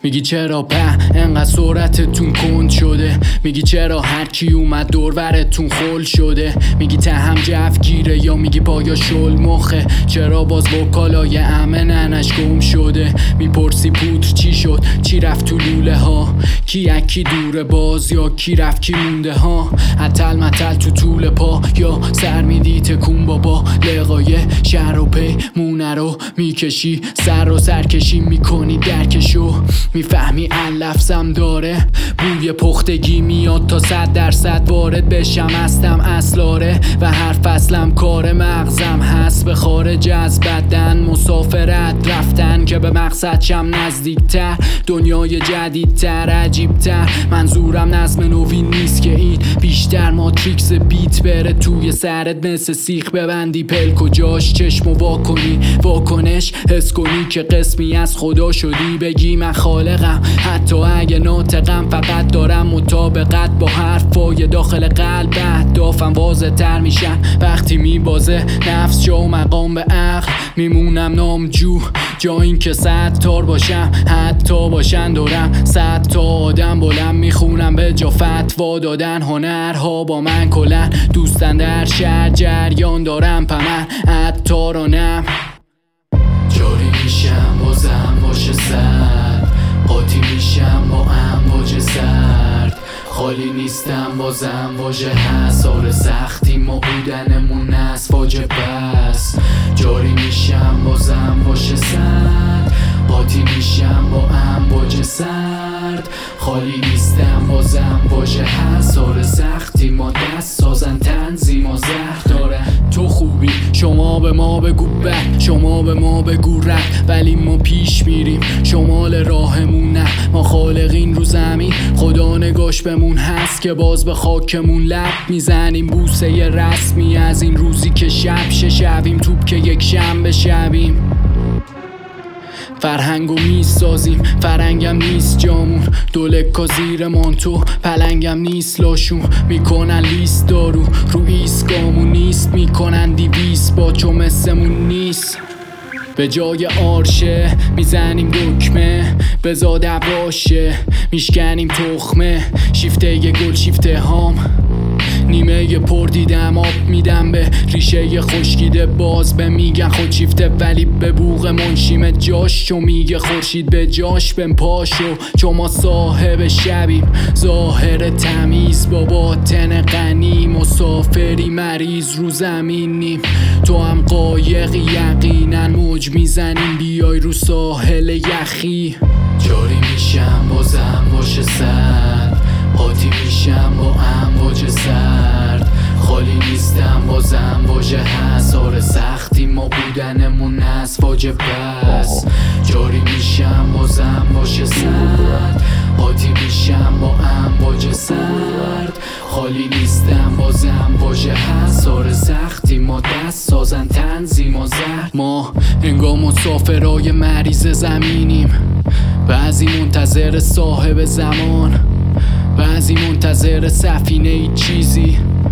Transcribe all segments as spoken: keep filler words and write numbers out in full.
میگی چرا په انقدر سرعتتون کند شده، میگی چرا هر کی اومد دورورتون خل شده، میگی ته هم جف گیره یا میگی پایا شل مخه، چرا باز با کالای امه ننش گم شده، میپرسی پودر چی شد چی رفت تو لوله ها، کی اکی دوره باز یا کی رفت کی مونده ها، عطل مطل تو طول پا یا سر میدی تکون بابا، لقای شهر و پیمونه رو میکشی، سر و سرکشی میکنی درکشو، میفهمی لفظم داره بوی پختگی میاد تا صد درصد وارد بشم هستم اصلاره و هر فصلم کار مغزم هست به خارج از بدن مسافرت رفتن که به مقصد شم نزدیکتر، دنیای جدیدتر عجیبتر، منظورم نظم نوین نیست که این بیشتر ماتریکس بیت بره توی سرت مثل سیخ ببندی پلک و جاش چشم و واکنی واکنش حس کنی که قسمی از خدا شدی، بگی من خالقم حتی اگه ناطقم، فقط دارم مطابقت با حرفای داخل قلب، اهدافم واضح تر میشن وقتی میبازه نفس جا و مقام به عقل، میمونم نامجو جا این که صد تار باشم حتی باشن دارم صد تا آدم بلند میخونم به جا فتوا دادن، هنرها با من کلن دوستن در شهر جریان دارم پمن عطارانم، جاری میشم بازم باشه سرد، قاطی میشم با امواج سرد، خالی نیستم بازم واژه هست، آره سختی ما بودنمون از فاجعه بس، جاری میشم بازم باشه سرد، قاطی میشم با امواج سرد، خالی نیستم بازم واژه هست، آره سختی ما دست سازن تنظیم و زهر داره، تو خوبی شما به ما بگو بد، شما به ما بگو رد، ولی ما پیش میریم شمال راهمون نه، ما خالقین رو زمین خدا نگاش بمون هست که باز به خاکمون لب میزنیم، بوسه ی رسمی از این روزی که شب شه شبیم توپ که یک شنبه شبیم، فرهنگو میسازیم فرنگم نیست جامون، دولکا زیر مانتو پلنگم نیست لاشون، میکنن لیست دارو رو ایسکامون نیست، میکنن دیویس با چو مثمون نیست، به جای آرشه میزنیم دکمه بزا دواشه، میشکنیم تخمه شیفته ی گل شیفته هام، نیمه ی پر دیدم آب میدم به ریشه ی خشکیده، باز به میگن خود شیفته ولی به بوغ منشیم جاش، چو میگه خورشید به جاش بن پاشو، چو ما صاحب شبیم ظاهر تمیز با باطن غنی، مسافری مریض رو زمینیم، تو هم قایقی یقینا موج میزنیم بیای رو ساحل یخی، جاری میشم بازم باشه سرد، قاطی میشم با امواج سرد، خالی نیستم بازم واژه هست، آره سختی ما بودنمون از فاجعه بس، جاری میشم بازم باشه سرد، قاطی میشم با امواج سرد، خالی نیستم بازم واژه هست، آره سختی ما دست سازن تنظیم و زهر، ما انگار مسافرای مریض زمینیم، بعضی منتظر صاحب زمان، بعضی منتظر سفینه ای چیزی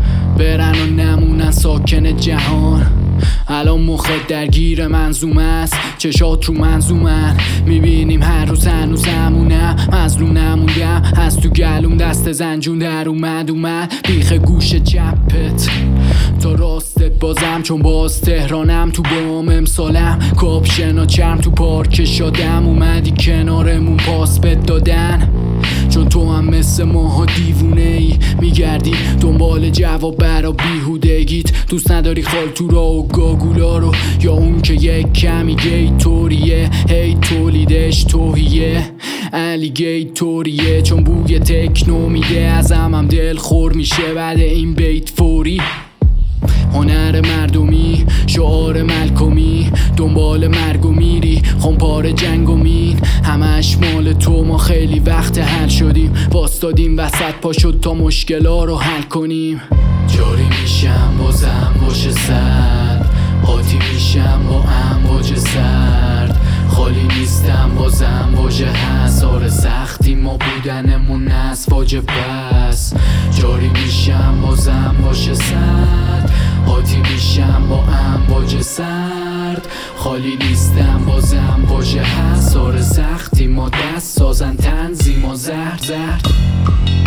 برن و نمونن ساکن جهان، الان مخت درگیر منظومه است چشات رو منظومن، میبینیم هر روز هنوز همونم مظلوم نموندم، از تو گلوم دست زنجون در اومد اومد بیخ گوش چپت تا راستت بازم، چون باز تهرانم تو بام امسالم کاپشن و چرم تو پارک شادم، اومدی کنارمون پاس بد دادن، چون تو هم مثل ماها دیوونه ای میگردی دنبال جواب برا بیهودگیت، دوست نداری خالتورا و گاگولا رو یا اون که یک کمی گیتوریه، هی تولیدش توهیه الیگیتوریه، چون بوی تکنو میده ازم هم دل خور میشه بعد این بیت فوری، هنر مردمی شعار ملکمی دنبال مرگ و میری خمپار جنگ و مین، همش مال تو ما خیلی وقت حل شدیم، واستادیم وسط پا شد تا مشکلا رو حل کنیم، جاری میشم بازم باشه سرد، قاطی میشم با امواج سرد، خالی نیستم بازم واژه هست، آره سختی ما بودنمون از فاجعه بس، جاری میشم بازم باشه سرد، قاطی میشم با امواج سرد، خالی نیستم بازم واژه هست آره سختی ما دست سازن تنظیم و زهر زهر